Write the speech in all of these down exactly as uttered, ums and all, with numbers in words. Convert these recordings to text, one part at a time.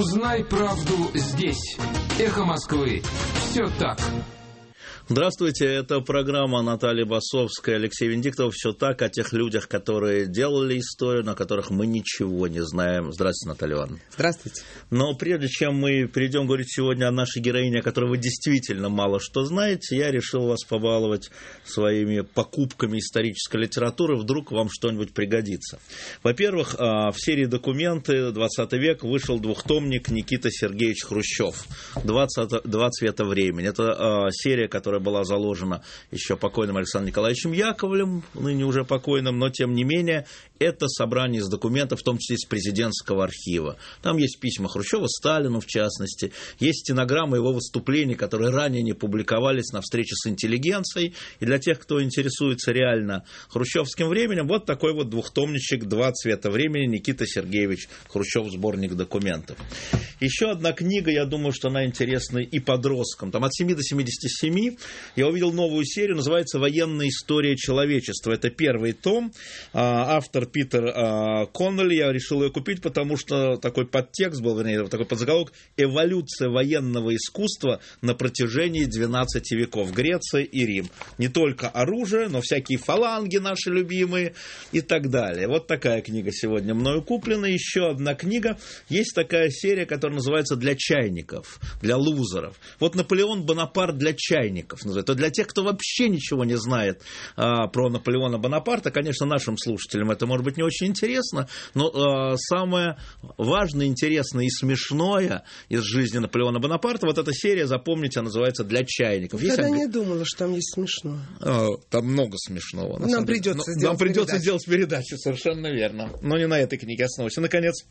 Узнай правду здесь. Эхо Москвы. Все так. Здравствуйте, это программа Натальи Басовской, Алексей Венедиктов. Все так, о тех людях, которые делали историю, на которых мы ничего не знаем. Здравствуйте, Наталья Ивановна. Здравствуйте. Но прежде чем мы перейдем говорить сегодня о нашей героине, о которой вы действительно мало что знаете, я решил вас побаловать своими покупками исторической литературы. Вдруг вам что-нибудь пригодится. Во-первых, в серии «Документы. двадцатый век» вышел двухтомник Никита Сергеевич Хрущев «Два цвета времени». Это серия, которая была заложена еще покойным Александром Николаевичем Яковлевым, ныне уже покойным, но тем не менее это собрание из документов, в том числе из президентского архива. Там есть письма Хрущева Сталину, в частности, есть стенограммы его выступлений, которые ранее не публиковались на встрече с интеллигенцией. И для тех, кто интересуется реально хрущевским временем, вот такой вот двухтомничек «Два цвета времени» Никита Сергеевич Хрущев, сборник документов. Еще одна книга, я думаю, что она интересна и подросткам. Там от семи до семидесяти семи я увидел новую серию, называется «Военная история человечества». Это первый том. Автор Питер Коннелли. Я решил ее купить, потому что такой подтекст был, вернее, такой подзаголовок: «Эволюция военного искусства на протяжении двенадцати веков. Греция и Рим». Не только оружие, но всякие фаланги наши любимые и так далее. Вот такая книга сегодня мною куплена. Еще одна книга. Есть такая серия, которая называется «Для чайников», для лузеров. Вот Наполеон Бонапарт для чайников. Это для тех, кто вообще ничего не знает а, про Наполеона Бонапарта. Конечно, нашим слушателям это может быть не очень интересно, но а, самое важное, интересное и смешное из жизни Наполеона Бонапарта, вот эта серия, запомните, называется «Для чайников». Я анг... не думала, что там есть смешно. А, там много смешного. На нам придется, но, сделать, нам придется передачу. сделать передачу, совершенно верно. Но не на этой книге основываясь. И, наконец,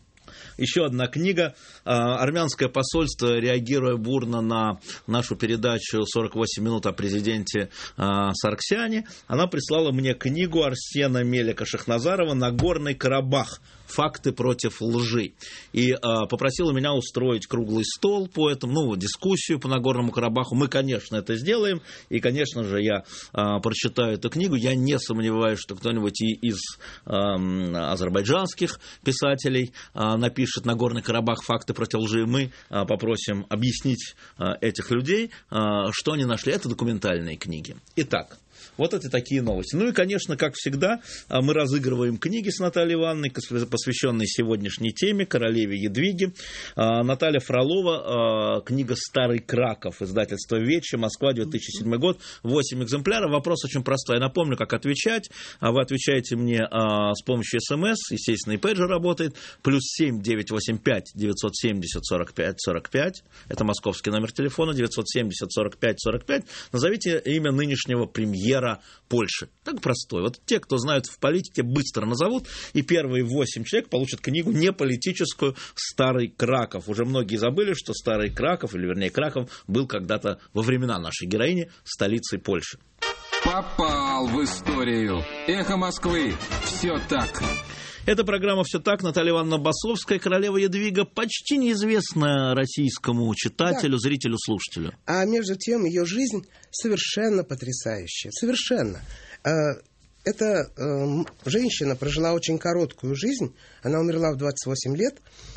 еще одна книга. Армянское посольство, реагируя бурно на нашу передачу «сорок восемь минут» о президенте Сарксяне, она прислала мне книгу Арсена Мелика Шахназарова «Нагорный Карабах. Факты против лжи». И а, попросила меня устроить круглый стол по этому, ну, дискуссию по Нагорному Карабаху. Мы, конечно, это сделаем. И, конечно же, я а, прочитаю эту книгу. Я не сомневаюсь, что кто-нибудь и из а, азербайджанских писателей а, напишет «Нагорный Карабах. Факты против лжи». Мы а, попросим объяснить а, этих людей, а, что они нашли. Это документальные книги. Итак, вот это такие новости. Ну и, конечно, как всегда, мы разыгрываем книги с Натальей Ивановной, посвященные сегодняшней теме, королеве Едвиге. Наталья Фролова, книга «Старый Краков», издательство «Вече», Москва, две тысячи седьмой год, восемь экземпляров. Вопрос очень простой. Я напомню, как отвечать. Вы отвечаете мне с помощью СМС, естественно, и пейджер работает, плюс семь девятьсот восемьдесят пять девятьсот семьдесят сорок пять сорок пять. Это московский номер телефона, девятьсот семьдесят сорок пять сорок пять. Назовите имя нынешнего премьера Польши. Так простой. Вот те, кто знают в политике, быстро назовут, и первые восемь человек получат книгу не политическую «Старый Краков». Уже многие забыли, что Старый Краков, или вернее Краков, был когда-то во времена нашей героини столицей Польши. Попал в историю. Эхо Москвы. Все так. Эта программа «Все так». Наталья Ивановна Басовская, королева Едвига, почти неизвестная российскому читателю, да, зрителю, слушателю. А между тем ее жизнь совершенно потрясающая. Совершенно. Эта женщина прожила очень короткую жизнь. Она умерла в двадцать восемь лет.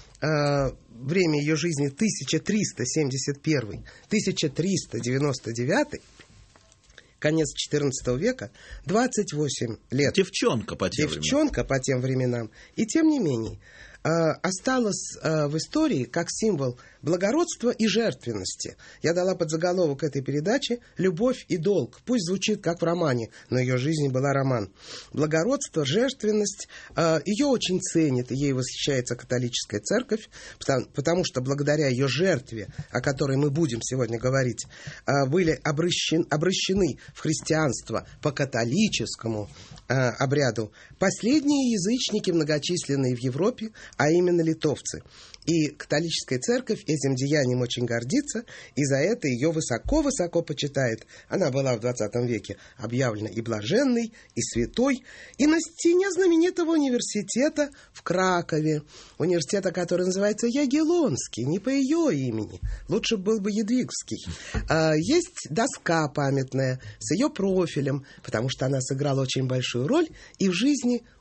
Время ее жизни тысяча триста семьдесят первый — тысяча триста девяносто девятый. Конец четырнадцатого века, двадцать восемь лет. Девчонка по тем Девчонка временам. по тем временам. И тем не менее, осталась в истории как символ благородства и жертвенности. Я дала подзаголовок этой передачи «Любовь и долг». Пусть звучит как в романе, но ее жизнь была роман. Благородство, жертвенность. Ее очень ценит, и ей восхищается католическая церковь, потому, потому что благодаря ее жертве, о которой мы будем сегодня говорить, были обращен, обращены в христианство по католическому обряду последние язычники, многочисленные в Европе, а именно литовцы. И католическая церковь этим деянием очень гордится, и за это ее высоко-высоко почитает. Она была в двадцатом веке объявлена и блаженной, и святой, и на стене знаменитого университета в Кракове, университета, который называется Ягеллонский, не по ее имени, лучше был бы Едвигский. Есть доска памятная с ее профилем, потому что она сыграла очень большую роль и в жизни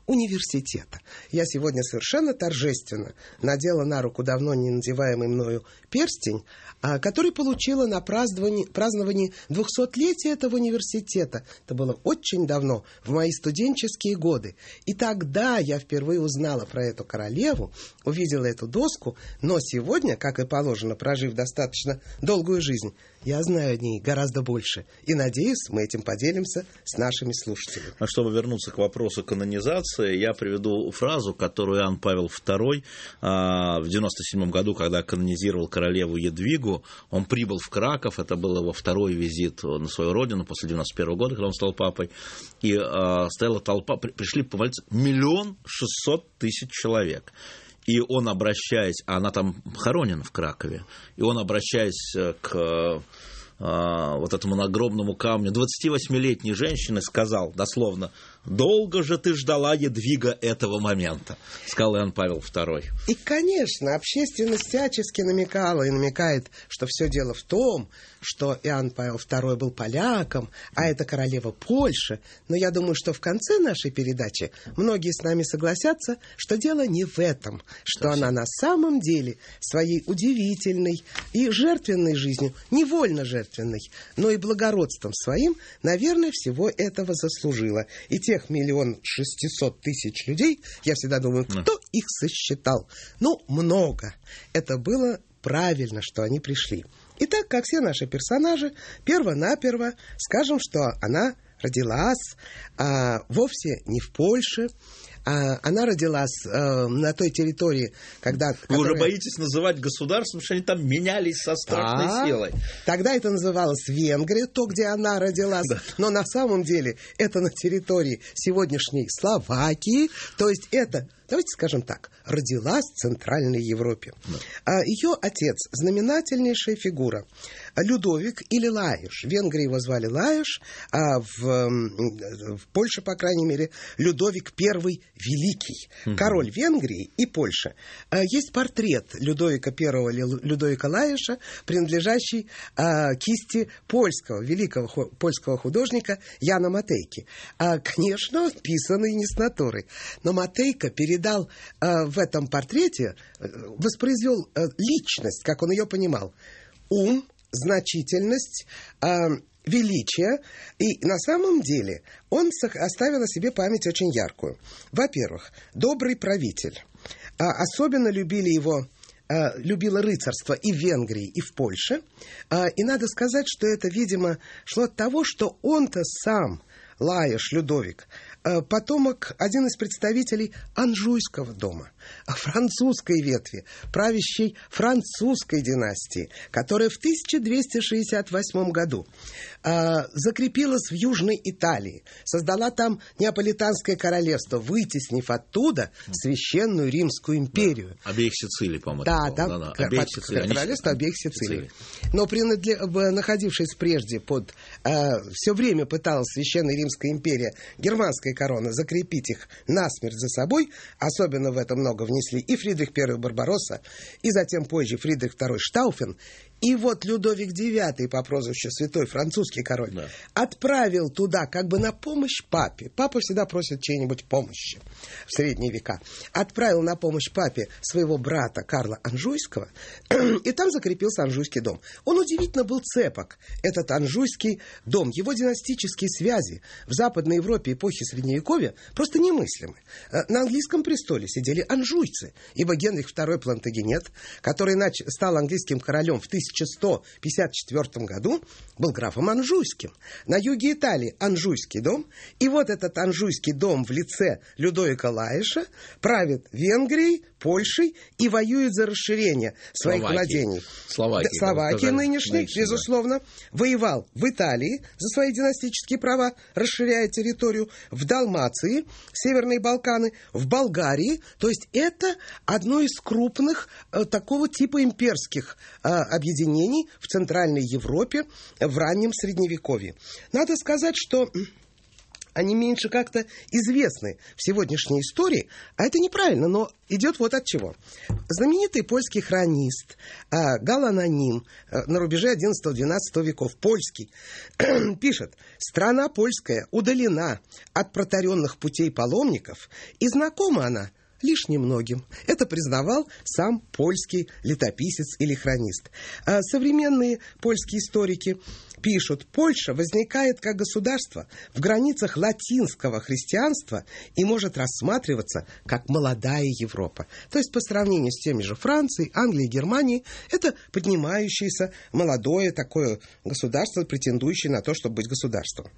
университета. Я сегодня совершенно торжественно надела на руку давно не надеваемый мною перстень, который получила на праздновании, праздновании двухсотлетия этого университета. Это было очень давно, в мои студенческие годы. И тогда я впервые узнала про эту королеву, увидела эту доску, но сегодня, как и положено, прожив достаточно долгую жизнь, я знаю о ней гораздо больше. И надеюсь, мы этим поделимся с нашими слушателями. А чтобы вернуться к вопросу канонизации, я приведу фразу, которую Иоанн Павел второй а, в девяносто седьмом году, когда канонизировал королеву Едвигу, он прибыл в Краков, это был его второй визит на свою родину после девяносто первого года, когда он стал папой, и а, стояла толпа, при, пришли помолиться миллион шестьсот тысяч человек. И он, обращаясь, а она там похоронена в Кракове, и он, обращаясь к а, вот этому надгробному камню двадцативосьмилетней женщины, сказал дословно: «Долго же ты ждала, Едвига, этого момента», сказал Иоанн Павел второй. И, конечно, общественность всячески намекала и намекает, что все дело в том, что Иоанн Павел второй был поляком, а это королева Польши. Но я думаю, что в конце нашей передачи многие с нами согласятся, что дело не в этом, что Совсем. Она на самом деле своей удивительной и жертвенной жизнью, невольно жертвенной, но и благородством своим, наверное, всего этого заслужила. И тех миллион шестьсот тысяч людей, я всегда думаю, кто да. их сосчитал? Ну, много. Это было правильно, что они пришли. Итак, как все наши персонажи, перво-наперво скажем, что она родилась а, вовсе не в Польше. А, она родилась а, на той территории, когда... Вы которая... уже боитесь называть государством, что они там менялись со страшной а, силой. Тогда это называлось Венгрия, то, где она родилась. Да. Но на самом деле это на территории сегодняшней Словакии. То есть это... Давайте скажем так, родилась в Центральной Европе. Да. Ее отец, знаменательнейшая фигура, Людовик или Лаиш. В Венгрии его звали Лаиш, а в, в Польше, по крайней мере, Людовик Первый Великий. Угу. Король Венгрии и Польши. Есть портрет Людовика Первого, Людовика Лаиша, принадлежащий а, кисти польского, великого ху, польского художника Яна Матейки. А, конечно, писанный не с натуры. Но Матейка перед дал э, в этом портрете, э, воспроизвел э, личность, как он ее понимал. Ум, значительность, э, величие. И на самом деле он оставил о себе память очень яркую. Во-первых, добрый правитель. Э, особенно любили его э, любило рыцарство и в Венгрии, и в Польше. Э, и надо сказать, что это, видимо, шло от того, что он-то сам, Лаиш Людовик, потомок, один из представителей Анжуйского дома, французской ветви, правящей французской династии, которая в тысяча двести шестьдесят восьмом году э, закрепилась в Южной Италии, создала там Неаполитанское королевство, вытеснив оттуда Священную Римскую империю. Да. Обеих Сицилий, по-моему. Да, да, да, да. Обеих Сицилий. Королевство обеих Сицилий. Но принадле... находившись прежде под... Э, все время пыталась Священная Римская империя, германская корона, закрепить их насмерть за собой. Особенно в это много внесли и Фридрих Первый Барбаросса, и затем позже Фридрих Второй Штауфен. И вот Людовик Девятый, по прозвищу Святой французский король, да. отправил туда как бы на помощь папе. Папа всегда просит чьей-нибудь помощи в средние века. Отправил на помощь папе своего брата Карла Анжуйского, и там закрепился Анжуйский дом. Он удивительно был цепок, этот Анжуйский дом. Его династические связи в Западной Европе эпохи Средневековья просто немыслимы. На английском престоле сидели анжуйцы, ибо Генрих Второй Плантагенет, который нач... стал английским королем в тысяча сто пятьдесят четвёртом году, был графом Анжуйским. На юге Италии Анжуйский дом. И вот этот Анжуйский дом в лице Людовика Лаиша правит Венгрией, Польшей и воюет за расширение своих Словакии. владений. Словакии, Словакии нынешней, нынешней, безусловно, да. воевал в Италии за свои династические права, расширяя территорию, в Далмации, Северные Балканы, в Болгарии. То есть это одно из крупных э, такого типа имперских э, объединений в Центральной Европе в раннем Средневековье. Надо сказать, что они меньше как-то известны в сегодняшней истории, а это неправильно, но идет вот от чего. Знаменитый польский хронист э, Гал-Аноним э, на рубеже одиннадцатого-двенадцатого веков, польский, пишет: «Страна польская удалена от протаренных путей паломников, и знакома она лишь немногим». Это признавал сам польский летописец или хронист. А современные польские историки пишут: Польша возникает как государство в границах латинского христианства и может рассматриваться как молодая Европа. То есть по сравнению с теми же Францией, Англией, Германией, это поднимающееся молодое такое государство, претендующее на то, чтобы быть государством.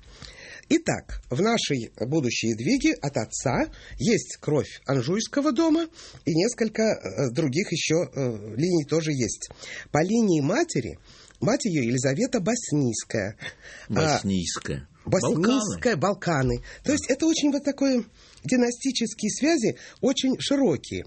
Итак, в нашей будущей Едвиге от отца есть кровь Анжуйского дома, и несколько э, других еще э, линий тоже есть. По линии матери, мать ее Елизавета Боснийская. Боснийская. А, Боснийская, Балканы. Балканы. То есть это очень вот такое, династические связи очень широкие.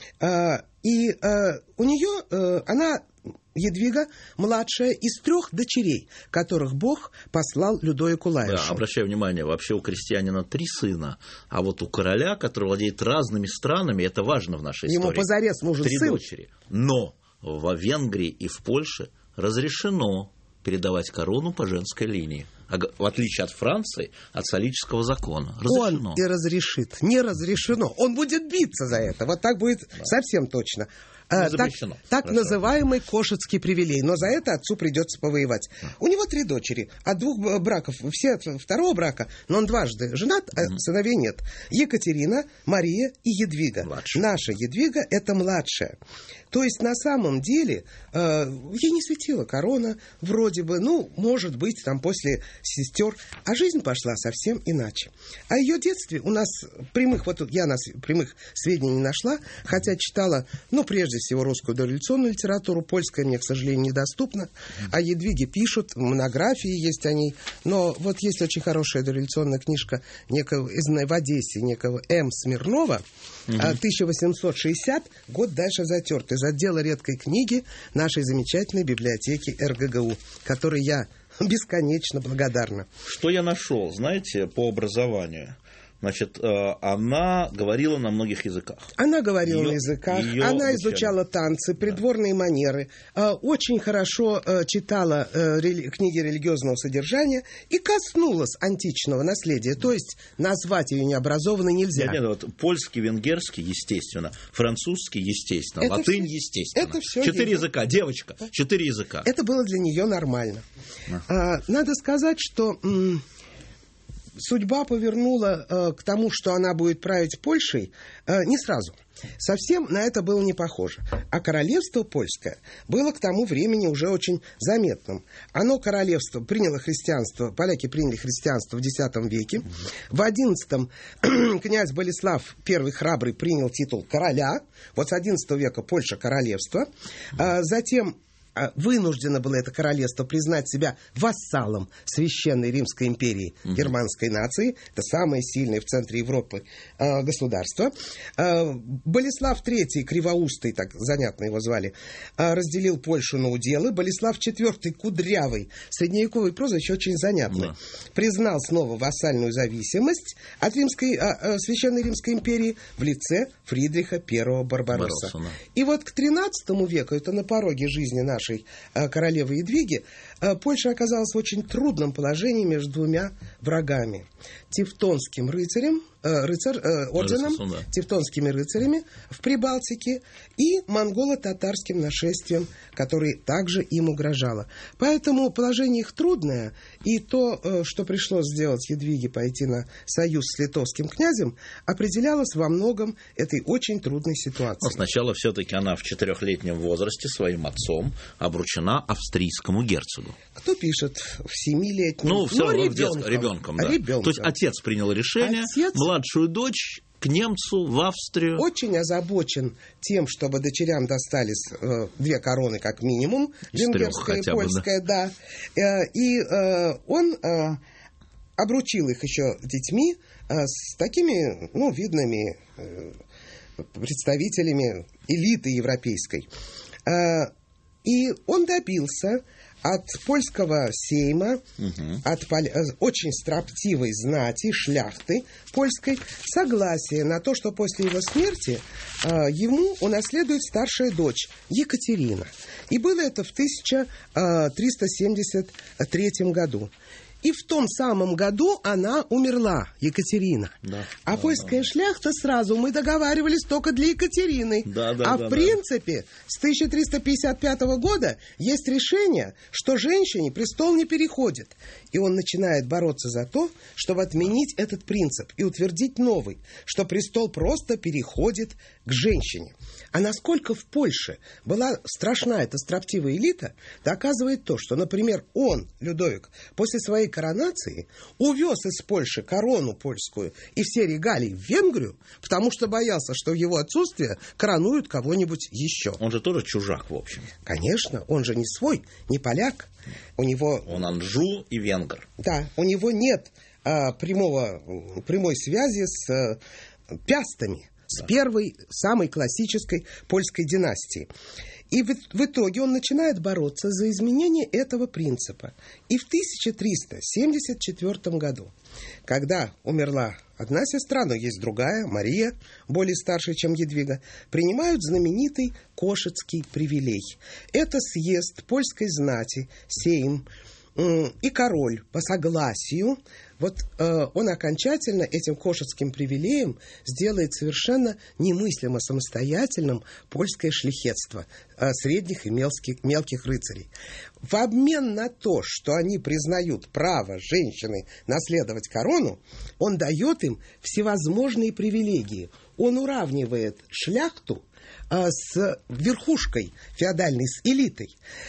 А, и а, у нее, а, она... Едвига младшая из трех дочерей, которых Бог послал Людовику Лаишу. Да, обращаю внимание, вообще у крестьянина три сына, а вот у короля, который владеет разными странами, это важно в нашей Ему истории. Ему позарез нужен три сын. дочери. Но во Венгрии и в Польше разрешено передавать корону по женской линии. В отличие от Франции, от солического закона. Разрешено. Он и разрешит. Не разрешено. Он будет биться за это. Вот так будет да. совсем точно. А, так так называемый кошетский привилей. Но за это отцу придется повоевать. Да. У него три дочери. От двух браков, все от второго брака, но он дважды женат, а mm-hmm. сыновей нет. Екатерина, Мария и Едвига. Младшая. Наша Едвига – это младшая. То есть, на самом деле, э, ей не светила корона, вроде бы, ну, может быть, там после сестер, а жизнь пошла совсем иначе. О ее детстве у нас прямых, вот я нас прямых сведений не нашла, хотя читала, ну, прежде всего, русскую дореволюционную литературу, польская мне, к сожалению, недоступна. О Едвиге пишут, монографии есть о ней, но вот есть очень хорошая дореволюционная книжка некого, изданная в Одессе, некого М. Смирнова, угу. тысяча восемьсот шестидесятый год дальше затерт, из отдела редкой книги нашей замечательной библиотеки эр гэ гэ у, которой я бесконечно благодарна. Что я нашел, знаете, по образованию? Значит, она говорила на многих языках. Она говорила ее, на языках, она обучали. изучала танцы, придворные да. манеры, очень хорошо читала книги религиозного содержания и коснулась античного наследия. То есть назвать ее необразованной нельзя. Нет, нет, вот польский, венгерский, естественно, французский, естественно, это латынь, все, естественно. Это все четыре ей... языка, девочка, четыре языка. Это было для нее нормально. А. Надо сказать, что... М- Судьба повернула э, к тому, что она будет править Польшей, э, не сразу. Совсем на это было не похоже. А королевство польское было к тому времени уже очень заметным. Оно, королевство, приняло христианство, поляки приняли христианство в десятом веке. В одиннадцатом князь Болеслав, первый храбрый, принял титул короля. Вот с одиннадцатого века Польша королевство. А затем... вынуждено было это королевство признать себя вассалом Священной Римской империи uh-huh. германской нации. Это самое сильное в центре Европы э, государство. Э, Болеслав третий, Кривоустый, так занятно его звали, э, разделил Польшу на уделы. Болеслав четвёртый, Кудрявый, средневековое прозвище очень занятное, uh-huh. признал снова вассальную зависимость от римской, э, э, Священной Римской империи в лице Фридриха первого Барбаросса. Барбаросса, да. И вот к тринадцатому веку, это на пороге жизни нашей королевы Едвиги, Польша оказалась в очень трудном положении между двумя врагами. Тевтонским рыцарем, э, рыцарь, э, орденом, да. тевтонскими рыцарями в Прибалтике и монголо-татарским нашествием, которое также им угрожало. Поэтому положение их трудное, и то, э, что пришлось сделать Едвиге, пойти на союз с литовским князем, определялось во многом этой очень трудной ситуацией. Но сначала все-таки она в четырехлетнем возрасте своим отцом обручена австрийскому герцогу. Кто пишет в семилетнем? Ну, все равно ребенком. ребенком, да. Ребенком. То есть отец принял решение, отец... младшую дочь к немцу в Австрию. Очень озабочен тем, чтобы дочерям достались э, две короны как минимум, венгерская и польская, бы, да. да. Э, и э, он э, обручил их еще детьми э, с такими, ну, видными э, представителями элиты европейской. Э, и он добился от польского сейма, угу. от поля... очень строптивой знати, шляхты польской, согласие на то, что после его смерти э, ему унаследует старшая дочь Екатерина. И было это в тысяча триста семьдесят третьем году. И в том самом году она умерла, Екатерина. Да, а да, польская да. шляхта сразу, мы договаривались только для Екатерины. Да, да, а да, в принципе, да. с тысяча триста пятьдесят пятого года есть решение, что женщине престол не переходит. И он начинает бороться за то, чтобы отменить этот принцип и утвердить новый, что престол просто переходит к женщине. А насколько в Польше была страшна эта строптивая элита, доказывает то, что, например, он, Людовик, после своей коронации увез из Польши корону польскую и все регалии в Венгрию, потому что боялся, что в его отсутствие коронуют кого-нибудь еще. Он же тоже чужак, в общем. Конечно, он же не свой, не поляк. У него... Он анжу и венгр. Да, у него нет а, прямого, прямой связи с а, пястами, с да. первой, самой классической польской династии. И в, в итоге он начинает бороться за изменение этого принципа. И в тысяча триста семьдесят четвёртом году, когда умерла одна сестра, но есть другая, Мария, более старшая, чем Едвига, принимают знаменитый Кошицкий привилей. Это съезд польской знати, сейм э, и король по согласию. Вот э, он окончательно этим кошицким привилеем сделает совершенно немыслимо самостоятельным польское шляхетство э, средних и мелких, мелких рыцарей. В обмен на то, что они признают право женщины наследовать корону, он дает им всевозможные привилегии. Он уравнивает шляхту э, с верхушкой феодальной, с элитой.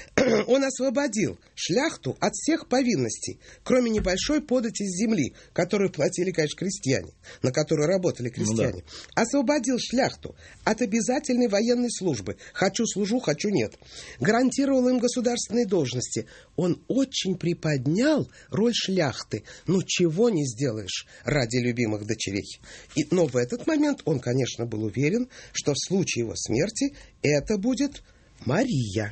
Он освободил шляхту от всех повинностей, кроме небольшой подати с земли, которую платили, конечно, крестьяне, на которую работали крестьяне. Ну, да. Освободил шляхту от обязательной военной службы. Хочу служу, хочу нет. Гарантировал им государственные должности. Он очень приподнял роль шляхты. Ну, чего не сделаешь ради любимых дочерей. И, но в этот момент он, конечно, был уверен, что в случае его смерти это будет Мария.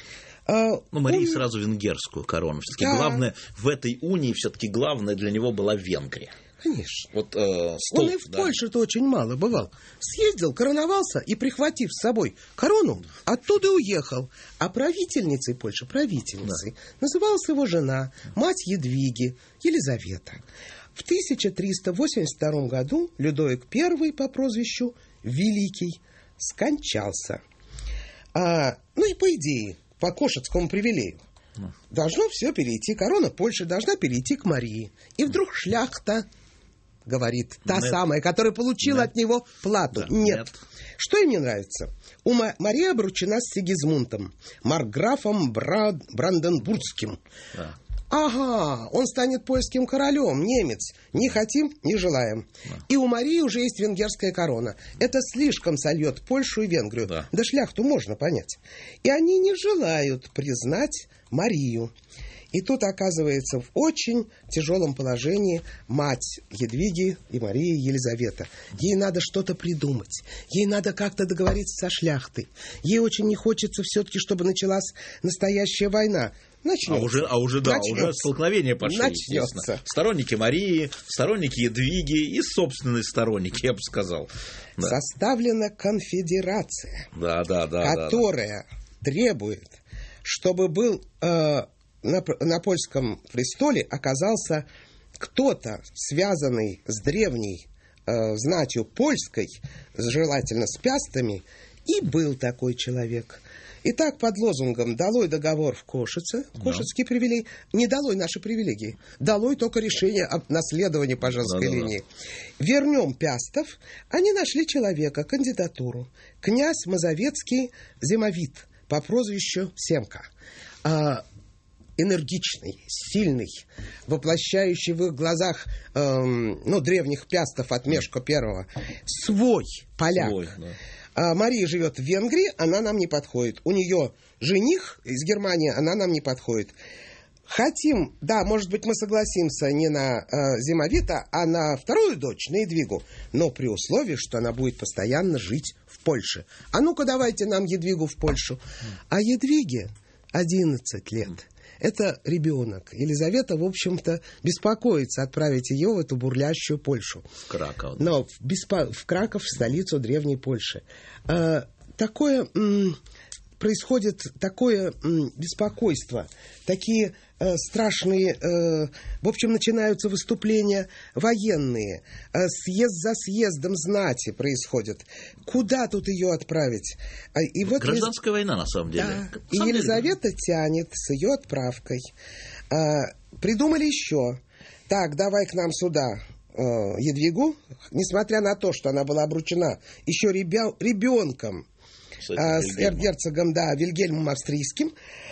Ну, Мария он... сразу венгерскую корону. Все-таки да. главное, в этой унии все-таки главное для него была Венгрия. Конечно. Вот, э, столб, он и в да. Польше-то очень мало бывал. Съездил, короновался и, прихватив с собой корону, оттуда уехал. А правительницей Польши, правительницей, да. называлась его жена, мать Едвиги, Елизавета. В тысяча триста восемьдесят втором году Людовик I по прозвищу Великий скончался. А, ну и по идее, по кошицкому привилею. Mm. Должно все перейти, корона Польши должна перейти к Марии. И вдруг шляхта, говорит, та Нет. самая, которая получила Нет. от него плату. Да. Нет. Нет. Что им не нравится? У Ма- Мария обручена с Сигизмундом, маркграфом Бра- Бранденбургским. Да. Ага, он станет польским королем, немец. Не хотим, не желаем. Да. И у Марии уже есть венгерская корона. Это слишком сольет Польшу и Венгрию. Да. да шляхту можно понять. И они не желают признать Марию. И тут оказывается в очень тяжелом положении мать Едвиги и Марии Елизавета. Ей надо что-то придумать. Ей надо как-то договориться со шляхтой. Ей очень не хочется все-таки, чтобы началась настоящая война. Начнется. А уже, а уже, да, Начнется. уже столкновения пошли. Начнется. Сторонники Марии, сторонники Едвиги и собственные сторонники, я бы сказал. Да. Составлена конфедерация, да, да, да, которая да, да. требует, чтобы был э, на, на польском престоле оказался кто-то, связанный с древней э, знатью польской, желательно с пястами, и был такой человек. Итак, под лозунгом «Долой договор в Кошице», Кошицкий да. привилей, не долой наши привилегии, долой только решение об наследовании по женской да, линии. Да, да. Вернем пястов, они нашли человека, кандидатуру, князь Мазовецкий Зимовит по прозвищу Семка. А, энергичный, сильный, воплощающий в их глазах эм, ну, древних пястов от Мешко Первого, свой поляк. Свой, да. Мария живет в Венгрии, она нам не подходит. У нее жених из Германии, она нам не подходит. Хотим, да, может быть, мы согласимся не на э, Зимовита, а на вторую дочь, на Едвигу, но при условии, что она будет постоянно жить в Польше. А ну-ка, давайте нам Едвигу в Польшу. А Едвиге одиннадцать лет. Это ребенок. Елизавета, в общем-то, беспокоится отправить ее в эту бурлящую Польшу. В Краков. Но в, беспо... в Краков, в столицу древней Польши. А, такое м, происходит такое м, беспокойство, такие э, страшные, э, в общем, начинаются выступления военные, э, съезд за съездом знати происходит. Куда тут ее отправить? А, и вот Гражданская Лиз... война, на самом деле. Да. На И самом Елизавета деле... тянет с ее отправкой. А, придумали еще. Так, давай к нам сюда э, Едвигу, несмотря на то, что она была обручена еще ребя... ребенком, с, а, с герцогом, да, Вильгельмом Австрийским,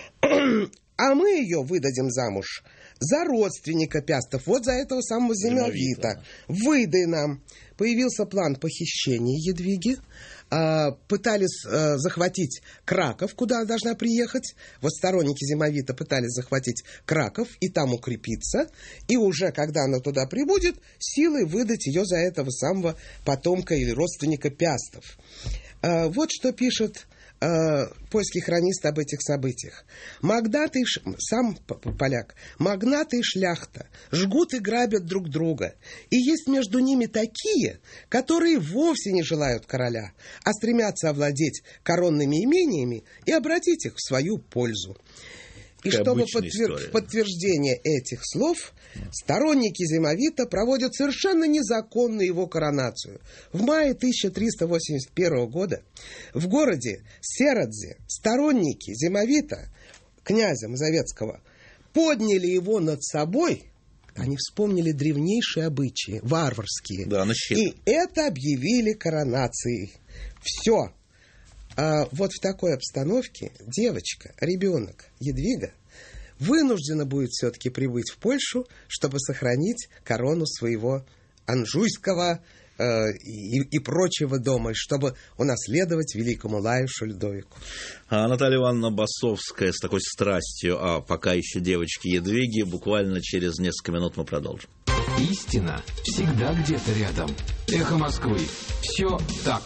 а мы ее выдадим замуж за родственника Пястов, вот за этого самого Зимовита. Выдай нам. Появился план похищения Едвиги. А, пытались а, захватить Краков, куда она должна приехать. Вот сторонники Зимовита пытались захватить Краков и там укрепиться. И уже, когда она туда прибудет, силой выдать ее за этого самого потомка или родственника Пястов. А, вот что пишет а, польский хронист об этих событиях. Магнаты, сам поляк, магнаты и шляхта жгут и грабят друг друга. И есть между ними такие, которые вовсе не желают короля, а стремятся овладеть коронными имениями и обратить их в свою пользу. И Такая чтобы подтвер... в подтверждение этих слов сторонники Зимовита проводят совершенно незаконную его коронацию. В мае тысяча триста восемьдесят первого года в городе Серадзе сторонники Зимовита, князя Мазовецкого, подняли его над собой. Они вспомнили древнейшие обычаи, варварские. Да, и это объявили коронацией. Все. А вот в такой обстановке девочка, ребенок, Едвига, вынуждена будет все-таки прибыть в Польшу, чтобы сохранить корону своего анжуйского э, и, и прочего дома, чтобы унаследовать великому Лаюшу Людовику. А Наталья Ивановна Басовская с такой страстью, а пока еще девочки Едвиги, буквально через несколько минут мы продолжим. Истина всегда где-то рядом. Эхо Москвы. Все так.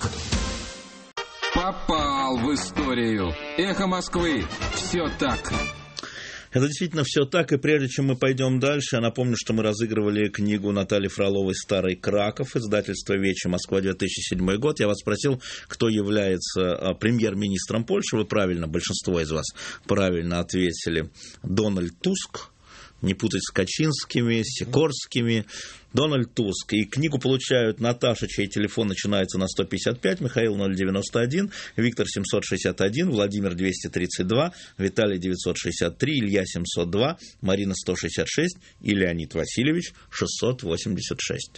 Попал в историю. Эхо Москвы. Все так. Это действительно все так, и прежде чем мы пойдем дальше, я напомню, что мы разыгрывали книгу Натальи Фроловой «Старый Краков», издательство «Вечи», Москва, две тысячи седьмой год. Я вас спросил, кто является премьер-министром Польши. Вы правильно, большинство из вас правильно ответили. Дональд Туск. Не путать с Качинскими, Сикорскими. Дональд Туск. И книгу получают Наташа, чей телефон начинается на сто пятьдесят пять, Михаил ноль девяносто один, Виктор семьсот шестьдесят один, Владимир двести тридцать два, Виталий девятьсот шестьдесят три, Илья семьсот два, Марина сто шестьдесят шесть и Леонид Васильевич шестьсот восемьдесят шесть.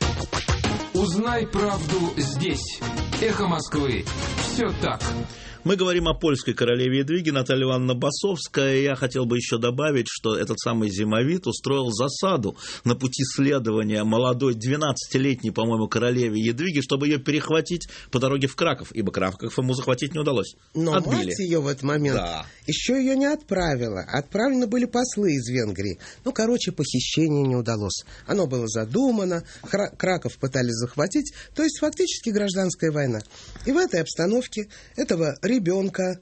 Узнай правду здесь. Эхо Москвы. Все так. Мы говорим о польской королеве Едвиге, Наталья Ивановна Басовская. Я хотел бы еще добавить, что этот самый Зимовит устроил засаду на пути следования молодой двенадцатилетней, по-моему, королеве Едвиге, чтобы ее перехватить по дороге в Краков, ибо Краков ему захватить не удалось. Но Отбили. Мать ее в этот момент да. еще ее не отправила. Отправлены были послы из Венгрии. Ну, короче, похищение не удалось. Оно было задумано, Хра- Краков пытались захватить, то есть фактически гражданская война. И в этой обстановке этого ребенка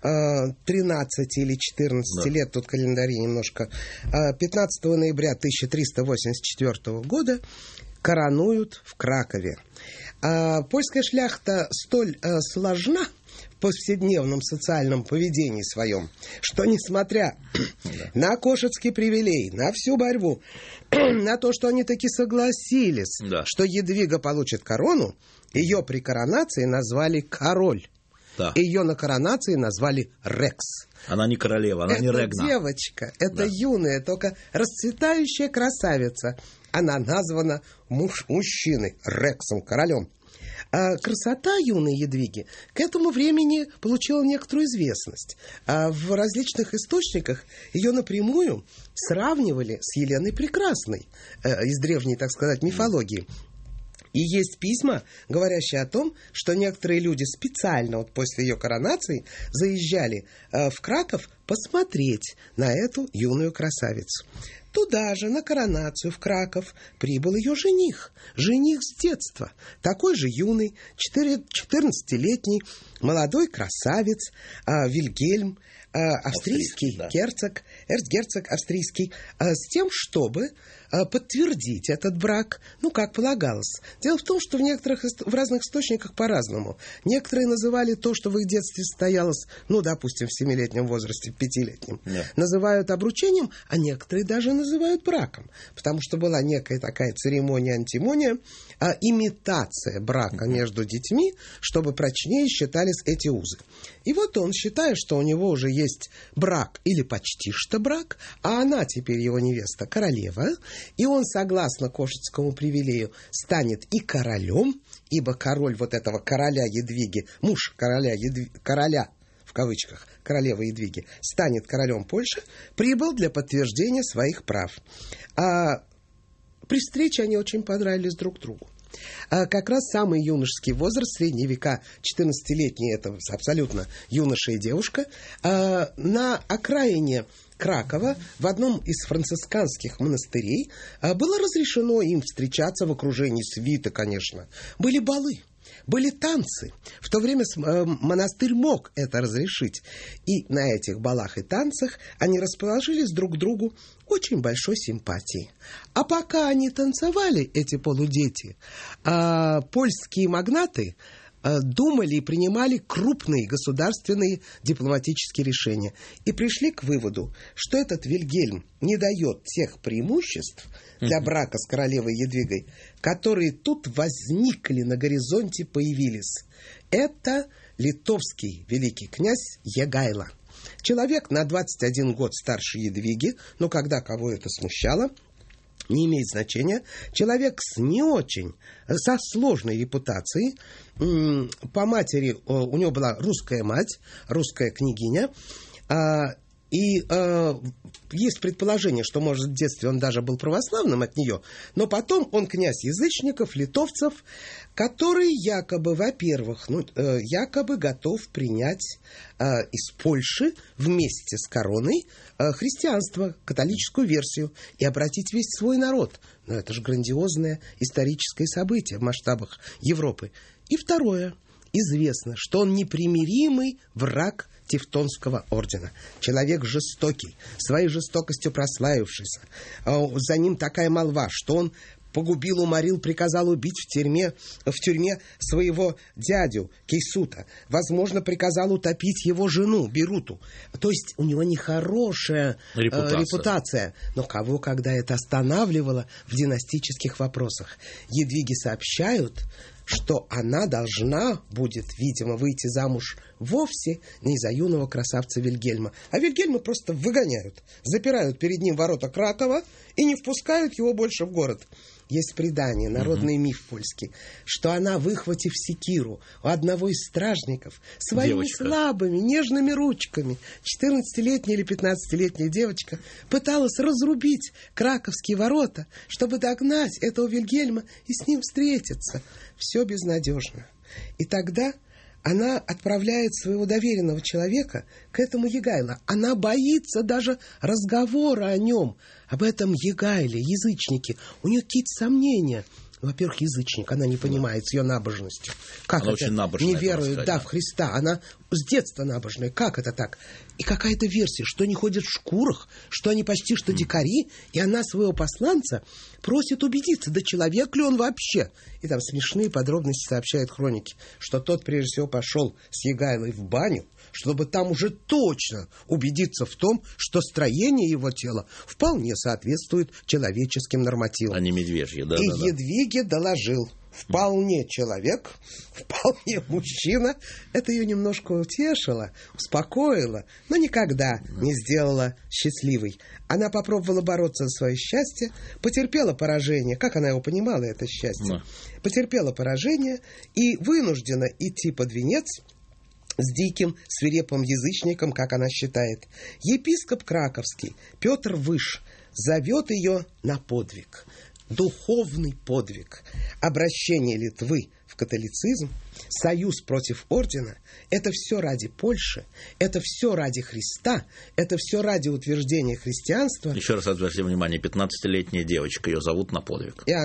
тринадцати или четырнадцати да. лет, тут календари немножко, пятнадцатого ноября тысяча триста восемьдесят четвёртого года коронуют в Кракове. Польская шляхта столь сложна в повседневном социальном поведении своем, что, несмотря да. на кошецкий привилей, на всю борьбу, на то, что они таки согласились, да. что Едвига получит корону, ее при коронации назвали король. Да. Ее на коронации назвали Рекс. Она не королева, она это не Регна. Это девочка, это да. юная, только расцветающая красавица. Она названа муж, мужчиной, Рексом, королем. А красота юной Едвиги к этому времени получила некоторую известность. А в различных источниках ее напрямую сравнивали с Еленой Прекрасной э, из древней, так сказать, мифологии. И есть письма, говорящие о том, что некоторые люди специально вот после ее коронации заезжали э, в Краков посмотреть на эту юную красавицу. Туда же, на коронацию в Краков, прибыл ее жених. Жених с детства. Такой же юный, четырнадцатилетний, молодой красавец а, Вильгельм, а, австрийский, австрийский да. герцог, эрцгерцог австрийский, а, с тем, чтобы а, подтвердить этот брак, ну, как полагалось. Дело в том, что в некоторых, в разных источниках по-разному. Некоторые называли то, что в их детстве состоялось, ну, допустим, в семилетнем возрасте, в пятилетнем, yeah. называют обручением, а некоторые даже называют браком, потому что была некая такая церемония-антимония, а, имитация брака mm-hmm. между детьми, чтобы прочнее считались эти узы. И вот он, считая, что у него уже есть брак, или почти что брак, а она теперь его невеста, королева, и он, согласно Кошицкому привилею, станет и королем, ибо король вот этого короля Едвиги, муж короля, Едви, короля в кавычках, королевы Едвиги, станет королем Польши, прибыл для подтверждения своих прав. А при встрече они очень понравились друг другу. А как раз самый юношеский возраст, средние века, четырнадцатилетний, это абсолютно юноша и девушка, а на окраине Кракова в одном из францисканских монастырей было разрешено им встречаться в окружении свиты, конечно. Были балы, были танцы. В то время монастырь мог это разрешить. И на этих балах и танцах они расположились друг к другу очень большой симпатией. А пока они танцевали, эти полудети, польские магнаты думали и принимали крупные государственные дипломатические решения. И пришли к выводу, что этот Вильгельм не дает тех преимуществ для брака с королевой Едвигой, которые тут возникли на горизонте, появились. Это литовский великий князь Егайло. Человек на двадцать один год старше Едвиги, но когда кого это смущало, не имеет значения. Человек с не очень, со сложной репутацией. По матери у него была русская мать, русская княгиня. И э, есть предположение, что, может, в детстве он даже был православным от нее, но потом он князь язычников, литовцев, который якобы, во-первых, ну, э, якобы готов принять э, из Польши вместе с короной э, христианство, католическую версию, и обратить весь свой народ. Но это же грандиозное историческое событие в масштабах Европы. И второе. Известно, что он непримиримый враг Тевтонского ордена. Человек жестокий, своей жестокостью прославившийся. За ним такая молва, что он погубил, уморил, приказал убить в тюрьме, в тюрьме своего дядю Кейсута. Возможно, приказал утопить его жену Беруту. То есть у него нехорошая репутация. Э, репутация. Но кого, когда это останавливало в династических вопросах? Едвиги сообщают, что она должна будет, видимо, выйти замуж вовсе не за юного красавца Вильгельма. А Вильгельма просто выгоняют, запирают перед ним ворота Кракова и не впускают его больше в город. Есть предание, народный mm-hmm. миф польский, что она, выхватив секиру у одного из стражников, своими девочка. слабыми, нежными ручками, четырнадцатилетняя или пятнадцатилетняя девочка, пыталась разрубить краковские ворота, чтобы догнать этого Вильгельма и с ним встретиться. Все безнадежно. И тогда она отправляет своего доверенного человека к этому Егайло. Она боится даже разговора о нем, об этом Егайле, язычнике. У нее какие-то сомнения. Во-первых, язычник, она не понимает с ее набожностью. Как она это? Очень набожная, не верует, да, в Христа. Она с детства набожная. Как это так? И какая-то версия, что они ходят в шкурах, что они почти что дикари, и она своего посланца просит убедиться, да человек ли он вообще. И там смешные подробности сообщают хроники, что тот прежде всего пошел с Егайлой в баню, чтобы там уже точно убедиться в том, что строение его тела вполне соответствует человеческим нормативам. А не медвежьи, да. И да, да. Едвиге доложил. Вполне человек, вполне мужчина. Это ее немножко утешило, успокоило, но никогда не сделала счастливой. Она попробовала бороться за свое счастье, потерпела поражение. Как она его понимала, это счастье? Да. Потерпела поражение и вынуждена идти под венец с диким, свирепым язычником, как она считает. Епископ краковский Петр Выш зовет ее на подвиг. Духовный подвиг, обращение Литвы в католицизм, союз против ордена – это все ради Польши, это все ради Христа, это все ради утверждения христианства. Еще раз обратите внимание, пятнадцатилетняя девочка, ее зовут на подвиг. И она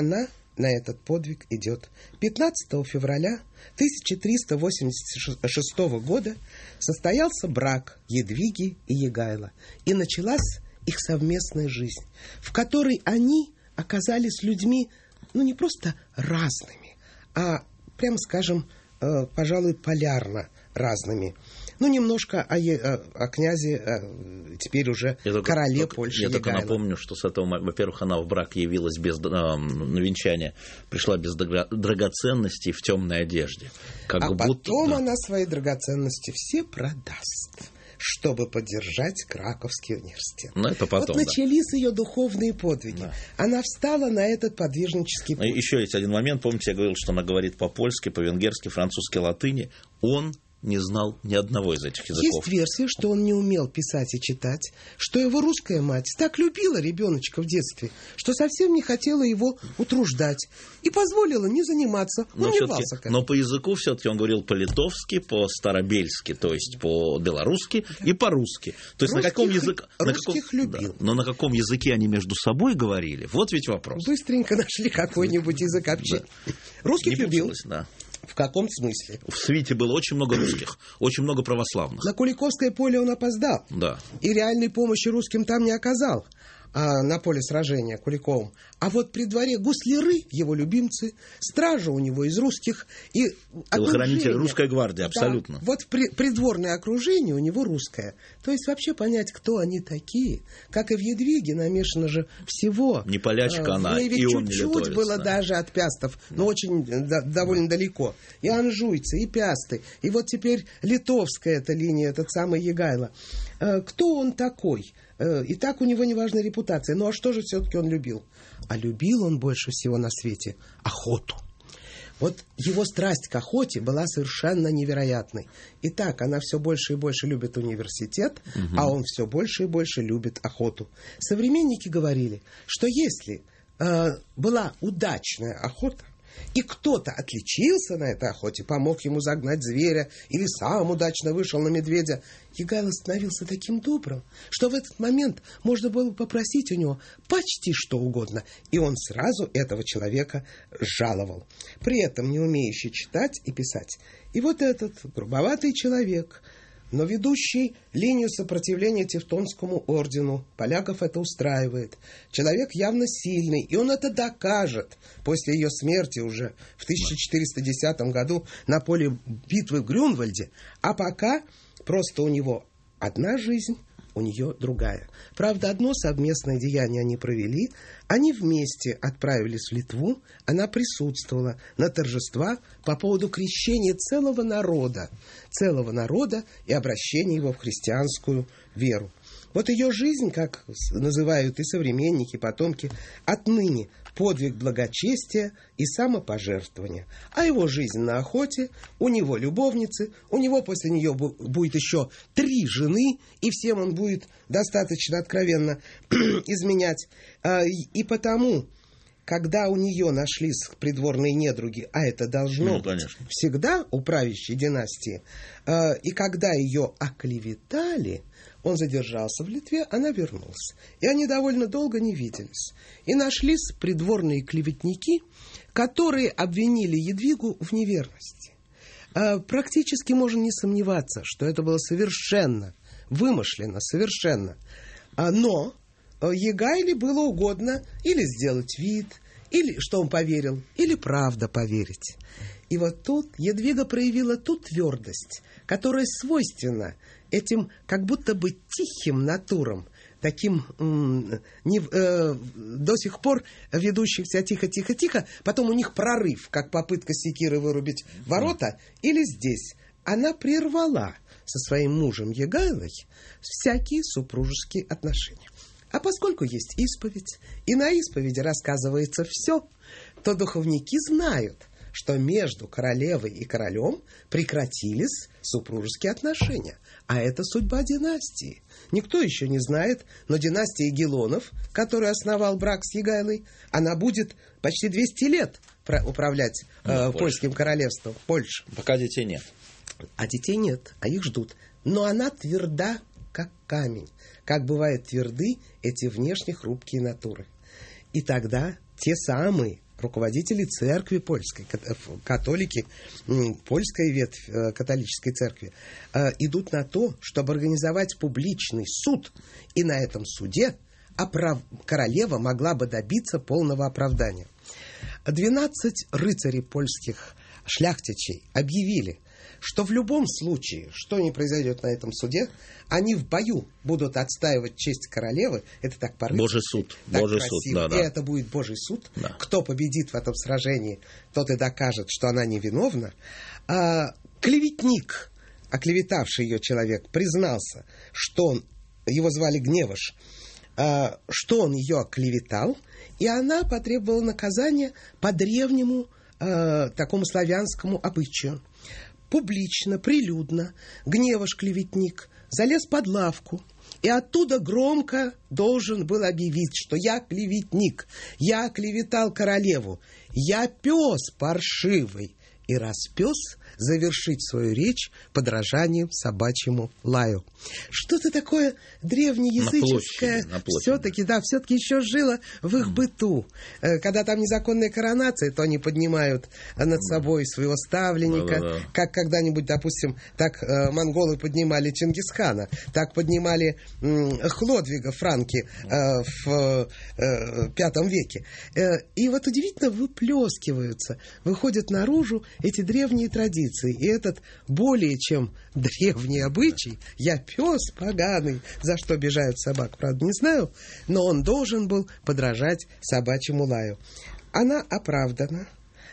на этот подвиг идет. пятнадцатого февраля тысяча триста восемьдесят шестого года состоялся брак Едвиги и Егайла, и началась их совместная жизнь, в которой они оказались людьми, ну, не просто разными, а, прямо скажем, э, пожалуй, полярно разными. Ну, немножко о, о, о князе, о, теперь уже я короле только, Польши Я Егайло. только напомню, что с этого, во-первых, она в брак явилась без э, на венчание, пришла без драгоценностей в темной одежде. Как а будто, потом да. она свои драгоценности все продаст, чтобы поддержать Краковский университет. Ну, это потом, вот начались да. ее духовные подвиги. Да. Она встала на этот подвижнический путь. Еще есть один момент. Помните, я говорил, что она говорит по-польски, по-венгерски, французски, латыни. Он не знал ни одного из этих языков. Есть версия, что он не умел писать и читать, что его русская мать так любила ребеночка в детстве, что совсем не хотела его утруждать и позволила не заниматься. Он но, не рвался к этому. Но по языку все-таки он говорил по-литовски, по-старобельски, то есть по-белорусски, да. и по-русски. То есть русских, на каком языке... Русских на каком, любил. Да, но на каком языке они между собой говорили? Вот ведь вопрос. Быстренько нашли какой-нибудь язык общения. Да. Русских не любил. Да. В каком смысле? В свите было очень много русских, очень много православных. На Куликовское поле он опоздал. Да. И реальной помощи русским там не оказал. А, на поле сражения Куликовым. А вот при дворе гусляры, его любимцы, стража у него из русских. И телохранители, русская гвардия, абсолютно. Да, вот при, придворное окружение у него русское. То есть вообще понять, кто они такие. Как и в Едвиге намешано же всего. Не полячка а, она, и он не литовец. Чуть-чуть было да. даже от пястов, но очень да, довольно да. далеко. И анжуйцы, и пясты. И вот теперь литовская эта линия, этот самый Егайло. Кто он такой? И так у него неважная репутация. Ну а что же все-таки он любил? А любил он больше всего на свете охоту. Вот его страсть к охоте была совершенно невероятной. Итак, она все больше и больше любит университет, угу. а он все больше и больше любит охоту. Современники говорили, что если э, была удачная охота, и кто-то отличился на этой охоте, помог ему загнать зверя, или сам удачно вышел на медведя, Егайло становился таким добрым, что в этот момент можно было попросить у него почти что угодно, и он сразу этого человека жаловал, при этом не умеющий читать и писать. И вот этот грубоватый человек, но ведущий линию сопротивления Тевтонскому ордену, поляков это устраивает. Человек явно сильный, и он это докажет после ее смерти уже в тысяча четыреста десятом году на поле битвы в Грюнвальде. А пока просто у него одна жизнь, у нее другая. Правда, одно совместное деяние они провели. Они вместе отправились в Литву. Она присутствовала на торжествах по поводу крещения целого народа. Целого народа и обращения его в христианскую веру. Вот ее жизнь, как называют и современники, и потомки, отныне подвиг благочестия и самопожертвования. А его жизнь на охоте, у него любовницы, у него после нее будет еще три жены, и всем он будет достаточно откровенно изменять. И потому, когда у нее нашлись придворные недруги, а это должно ну, быть всегда у правящей династии, и когда ее оклеветали, он задержался в Литве, она вернулась. И они довольно долго не виделись. И нашлись придворные клеветники, которые обвинили Едвигу в неверности. А, практически можно не сомневаться, что это было совершенно вымышленно, совершенно. А, но Егайле было угодно или сделать вид, или что он поверил, или правда поверить. И вот тут Едвига проявила ту твердость, которая свойственна этим как будто бы тихим натурам, таким м- не, э, до сих пор ведущихся тихо-тихо-тихо, потом у них прорыв, как попытка секиры вырубить ворота, или здесь. Она прервала со своим мужем Егайлой всякие супружеские отношения. А поскольку есть исповедь, и на исповеди рассказывается все, то духовники знают, что между королевой и королем прекратились супружеские отношения. А это судьба династии. Никто еще не знает, но династия Гелонов, которую основал брак с Егайлой, она будет почти двести лет управлять э, польским королевством, Польша. Пока детей нет. А детей нет, а их ждут. Но она тверда, как камень. Как бывают тверды эти внешне хрупкие натуры. И тогда те самые руководители церкви польской, католики, польская ветвь католической церкви, идут на то, чтобы организовать публичный суд, и на этом суде оправ... королева могла бы добиться полного оправдания. Двенадцать рыцарей польских шляхтичей объявили, что в любом случае, что ни произойдет на этом суде, они в бою будут отстаивать честь королевы. Это так по-рыцарски. Божий суд. Так Божий красиво. суд, да, да. И это будет Божий суд. Да. Кто победит в этом сражении, тот и докажет, что она невиновна. А клеветник, оклеветавший ее человек, признался, что он, его звали Гневаш, а, что он ее оклеветал, и она потребовала наказания по древнему а, такому славянскому обычаю. Публично, прилюдно Гневаш-клеветник залез под лавку и оттуда громко должен был объявить, что я клеветник, я клеветал королеву, я пес паршивый. И раз пес, завершить свою речь подражанием собачьему лаю. Что-то такое древнеязыческое все-таки, да, все-таки еще жило в их быту. Когда там незаконная коронация, то они поднимают над собой своего ставленника, да, да, да. Как когда-нибудь, допустим, так э, монголы поднимали Чингисхана, так поднимали э, Хлодвига, франки, э, в э, пятом веке. Э, и вот удивительно выплескиваются, выходят наружу эти древние традиции. И этот более чем древний обычай, я пес поганый, за что обижают собак, правда, не знаю, но он должен был подражать собачьему лаю. Она оправдана,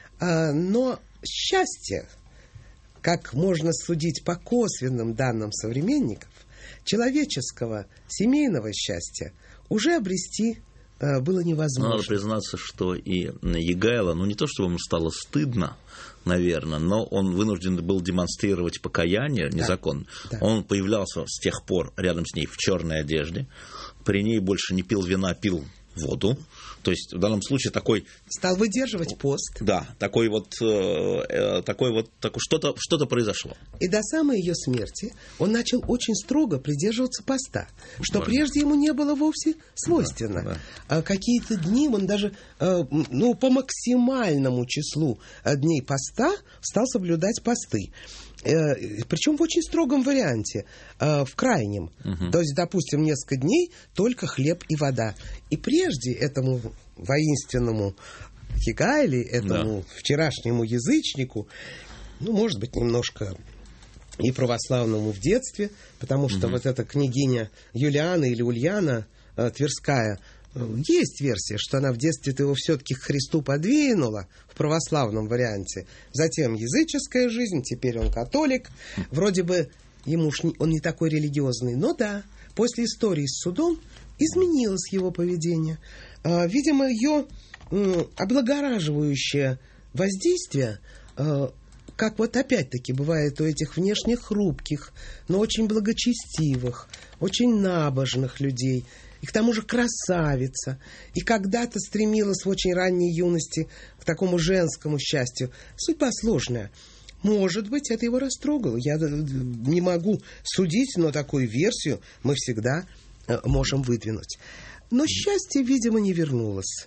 но счастье, как можно судить по косвенным данным современников, человеческого, семейного счастья уже обрести было невозможно. Надо признаться, что и Егайло, ну не то, чтобы ему стало стыдно, наверное, но он вынужден был демонстрировать покаяние незаконно. Да, да. Он появлялся с тех пор рядом с ней в черной одежде, при ней больше не пил вина, пил воду. То есть в данном случае такой... Стал выдерживать пост. Да, такой вот, э, такой вот такой, что-то, что-то произошло. И до самой ее смерти он начал очень строго придерживаться поста, что Важно. Прежде ему не было вовсе свойственно. Да, да. А какие-то дни он даже э, ну, по максимальному числу дней поста стал соблюдать посты. Причем в очень строгом варианте, в крайнем. Угу. То есть, допустим, несколько дней только хлеб и вода. И прежде этому воинственному Егайле, этому да. вчерашнему язычнику, ну, может быть, немножко и православному в детстве, потому что угу. вот эта княгиня Юлиана или Ульяна Тверская, есть версия, что она в детстве-то его все-таки к Христу подвинула в православном варианте. Затем языческая жизнь, теперь он католик. Вроде бы ему уж не, он не такой религиозный. Но да, после истории с судом изменилось его поведение. А, видимо, ее м, облагораживающее воздействие, а, как вот опять-таки бывает у этих внешне хрупких, но очень благочестивых, очень набожных людей, и к тому же красавица, и когда-то стремилась в очень ранней юности к такому женскому счастью. Судьба сложная. Может быть, это его растрогало. Я не могу судить, но такую версию мы всегда можем выдвинуть. Но счастье, видимо, не вернулось.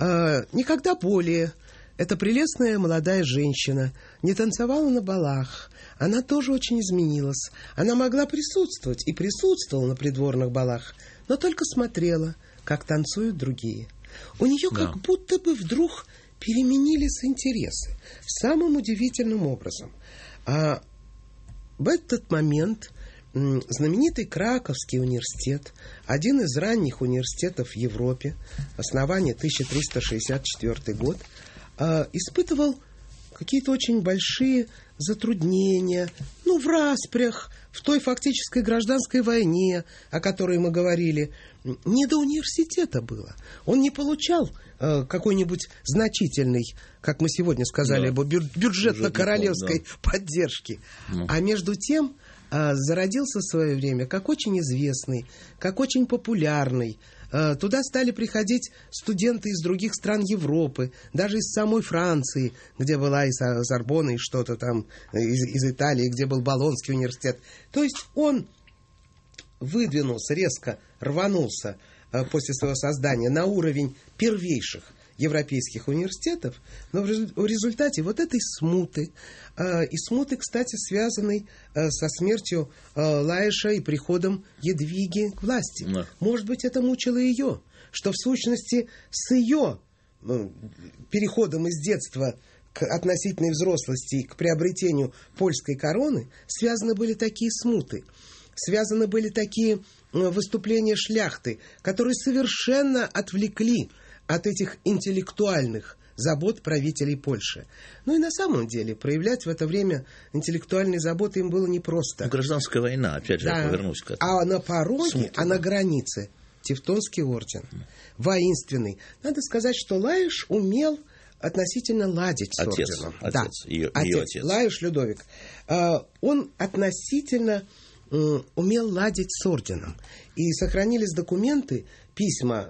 Никогда более эта прелестная молодая женщина не танцевала на балах. Она тоже очень изменилась. Она могла присутствовать и присутствовала на придворных балах, но только смотрела, как танцуют другие. У нее да. как будто бы вдруг переменились интересы самым удивительным образом. А в этот момент знаменитый Краковский университет, один из ранних университетов в Европе, основание тысяча триста шестьдесят четвёртый год, испытывал какие-то очень большие затруднения, ну, в распрях, в той фактической гражданской войне, о которой мы говорили. Не до университета было. Он не получал э, какой-нибудь значительной, как мы сегодня сказали, да. бю- бюджетно-королевской да. поддержки. Ну. А между тем э, зародился в свое время как очень известный, как очень популярный. Э, туда стали приходить студенты из других стран Европы, даже из самой Франции, где была и Сорбонна, и что-то там, из, из Италии, где был Болонский университет. То есть он выдвинулся, резко рванулся э, после своего создания на уровень первейших европейских университетов, но в результате вот этой смуты, и смуты, кстати, связанной со смертью Лаиша и приходом Едвиги к власти. Да. Может быть, это мучило ее, что в сущности с ее переходом из детства к относительной взрослости и к приобретению польской короны связаны были такие смуты, связаны были такие выступления шляхты, которые совершенно отвлекли от этих интеллектуальных забот правителей Польши. Ну и на самом деле проявлять в это время интеллектуальные заботы им было непросто. Гражданская война, опять же, да. Я повернусь к этому. А на пороге, Смута, а на границе Тевтонский орден, воинственный. Надо сказать, что Лаиш умел относительно ладить с отец, орденом. Отец, да, ее, отец, ее отец. Лаиш Людовик. Он относительно умел ладить с орденом. И сохранились документы, письма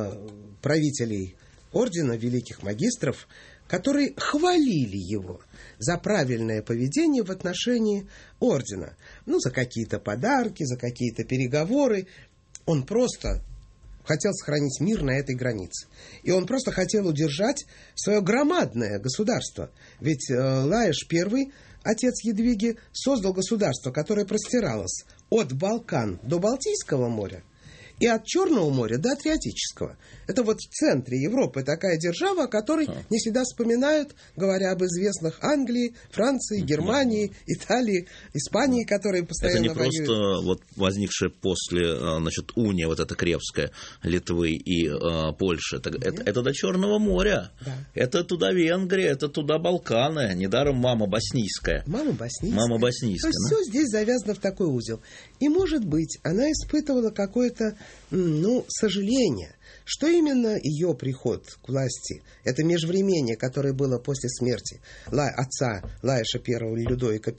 правителей ордена, великих магистров, которые хвалили его за правильное поведение в отношении ордена. Ну, за какие-то подарки, за какие-то переговоры. Он просто хотел сохранить мир на этой границе. И он просто хотел удержать свое громадное государство. Ведь э, Лаиш I, отец Едвиги, создал государство, которое простиралось от Балкан до Балтийского моря и от Черного моря до Адриатического. Это вот в центре Европы такая держава, о которой не всегда вспоминают, говоря об известных Англии, Франции, Германии, Италии, Испании, которые постоянно воюют. Это не воюют. просто вот возникшая после, значит, уния вот эта Кревская, Литвы и э, Польши. Это, это, это до Черного моря. Да. Это туда Венгрия, это туда Балканы. Недаром мама боснийская. Мама боснийская. Мама боснийская. То есть да? Все здесь завязано в такой узел. И, может быть, она испытывала какое-то, ну, сожаление, что именно ее приход к власти, это межвремение, которое было после смерти Ла, отца Лаиша I, Людовика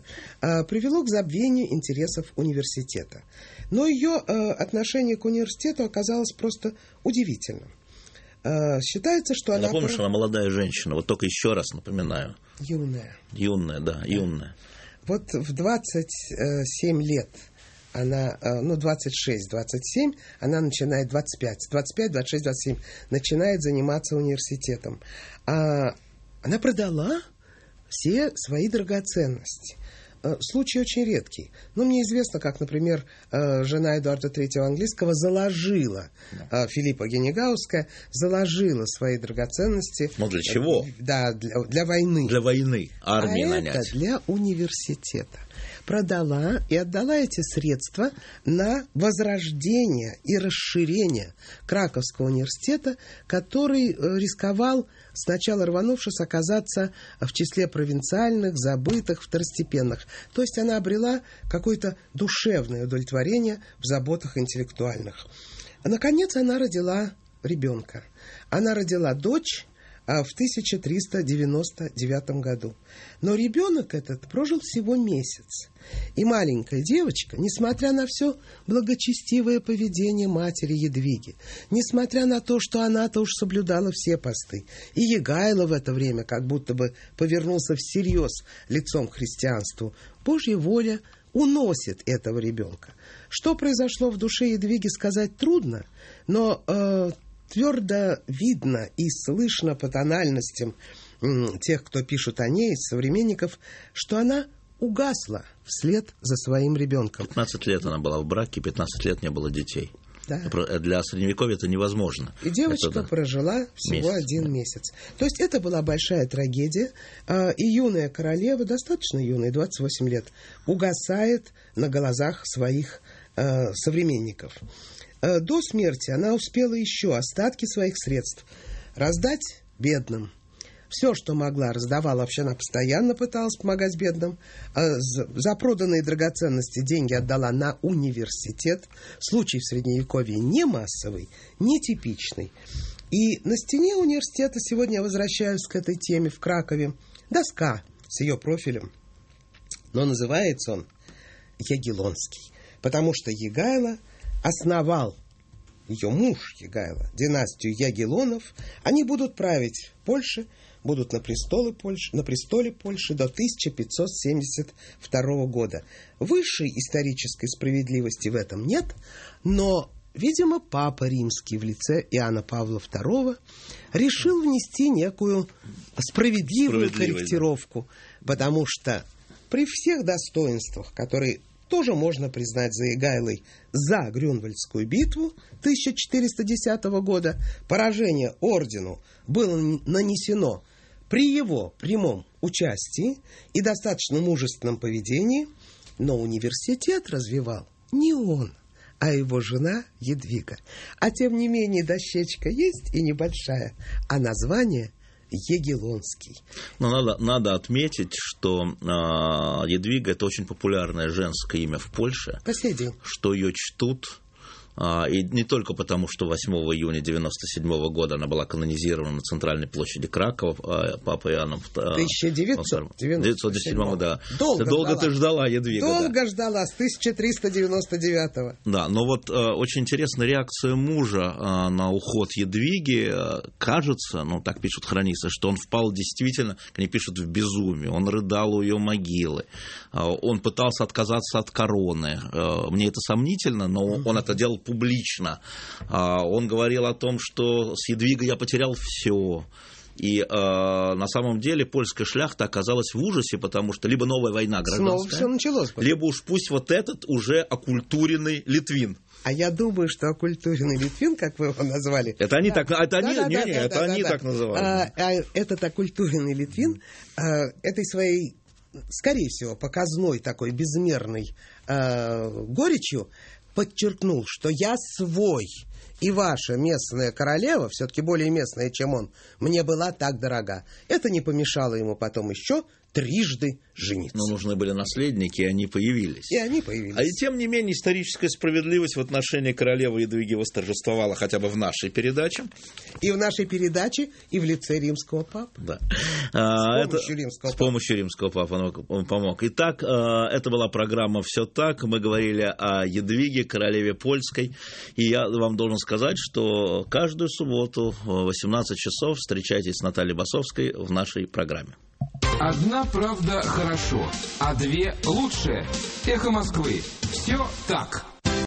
I, привело к забвению интересов университета. Но ее отношение к университету оказалось просто удивительным. Считается, что она... Напомню, что она молодая женщина, вот только еще раз напоминаю. Юная. Юная, да, юная. Вот в двадцать семь лет она, ну, двадцать шесть двадцать семь, она начинает двадцать пять, двадцать пять, двадцать шесть, двадцать семь, начинает заниматься университетом. А она продала все свои драгоценности. Случай очень редкий. Но мне известно, как, например, жена Эдуарда третьего Английского заложила, да. Филиппа Генегауская заложила свои драгоценности. Ну, для чего? Да, для, для войны. Для войны, армии а нанять. Это для университета. Продала и отдала эти средства на возрождение и расширение Краковского университета, который рисковал, сначала рванувшись, оказаться в числе провинциальных, забытых, второстепенных. То есть она обрела какое-то душевное удовлетворение в заботах интеллектуальных. А наконец она родила ребенка. Она родила дочь в тысяча триста девяносто девятом году. Но ребенок этот прожил всего месяц. И маленькая девочка, несмотря на все благочестивое поведение матери Едвиги, несмотря на то, что она-то уж соблюдала все посты, и Егайло в это время как будто бы повернулся всерьез лицом к христианству, Божья воля уносит этого ребенка. Что произошло в душе Едвиги, сказать трудно, но э, твердо видно и слышно по тональностям м, тех, кто пишут о ней, современников, что она угасла вслед за своим ребенком. пятнадцать лет она была в браке, пятнадцать лет не было детей. Да. Для средневековья это невозможно. И девочка это, да, прожила всего месяц, один да. месяц. То есть это была большая трагедия. И юная королева, достаточно юная, двадцать восемь лет, угасает на глазах своих современников. До смерти она успела еще остатки своих средств раздать бедным. Все, что могла, раздавала. Вообще она постоянно пыталась помогать бедным. За проданные драгоценности деньги отдала на университет. Случай в Средневековье не массовый, не типичный. И на стене университета, сегодня я возвращаюсь к этой теме, в Кракове, доска с ее профилем. Но называется он Ягеллонский. Потому что Егайло основал, ее муж Егайло, династию Ягеллонов. Они будут править в Польше, будут на престоле Польши, на престоле Польши до тысяча пятьсот семьдесят второго года. Высшей исторической справедливости в этом нет, но видимо, Папа Римский в лице Иоанна Павла второго решил внести некую справедливую корректировку, да. Потому что при всех достоинствах, которые тоже можно признать за Егайлой за Грюнвальдскую битву тысяча четыреста десятого года, поражение ордену было нанесено при его прямом участии и достаточно мужественном поведении, но университет развивал не он, а его жена Едвига. А тем не менее дощечка есть и небольшая, а название Егелонский. Но надо, надо отметить, что э, Едвига – это очень популярное женское имя в Польше. По сей день. Что ее чтут. И не только потому, что восьмого июня девяносто седьмого года она была канонизирована на центральной площади Кракова Папой Иоанном тысяча девятьсот девяносто седьмого, да. Долго, долго ждала. ты ждала, Едвига. Долго да. ждала, с тысяча триста девяносто девятого. Да, но вот э, очень интересная реакция мужа э, на уход Едвиги. Э, кажется, ну так пишут хронисты, что он впал действительно, они пишут, в безумие. Он рыдал у ее могилы. Э, он пытался отказаться от короны. Э, мне это сомнительно, но mm-hmm. он это делал публично. Он говорил о том, что с Едвигой я потерял все. И э, на самом деле польская шляхта оказалась в ужасе, потому что либо новая война гражданская, снова все началось, либо уж пусть вот этот уже оккультуренный Литвин. А я думаю, что оккультуренный Литвин, как вы его назвали... Это они да, так, это да, они, да, не, да, не, да, это да, они да, так да. называли. А, а этот оккультуренный Литвин а, этой своей, скорее всего, показной такой безмерной а, горечью подчеркнул, что я свой, и ваша местная королева, все-таки более местная, чем он, мне была так дорога. Это не помешало ему потом еще трижды жениться. Но нужны были наследники, и они появились. И они появились. А и тем не менее, историческая справедливость в отношении королевы Едвиги восторжествовала хотя бы в нашей передаче. И в нашей передаче, и в лице римского папы. Да. С а, помощью это, римского с папы. помощью римского папы он, он помог. Итак, это была программа «Все так». Мы говорили о Едвиге, королеве польской. И я вам должен сказать, что каждую субботу в восемнадцать часов встречайтесь с Натальей Басовской в нашей программе. Одна правда хорошо, а две лучше. Эхо Москвы. Все так.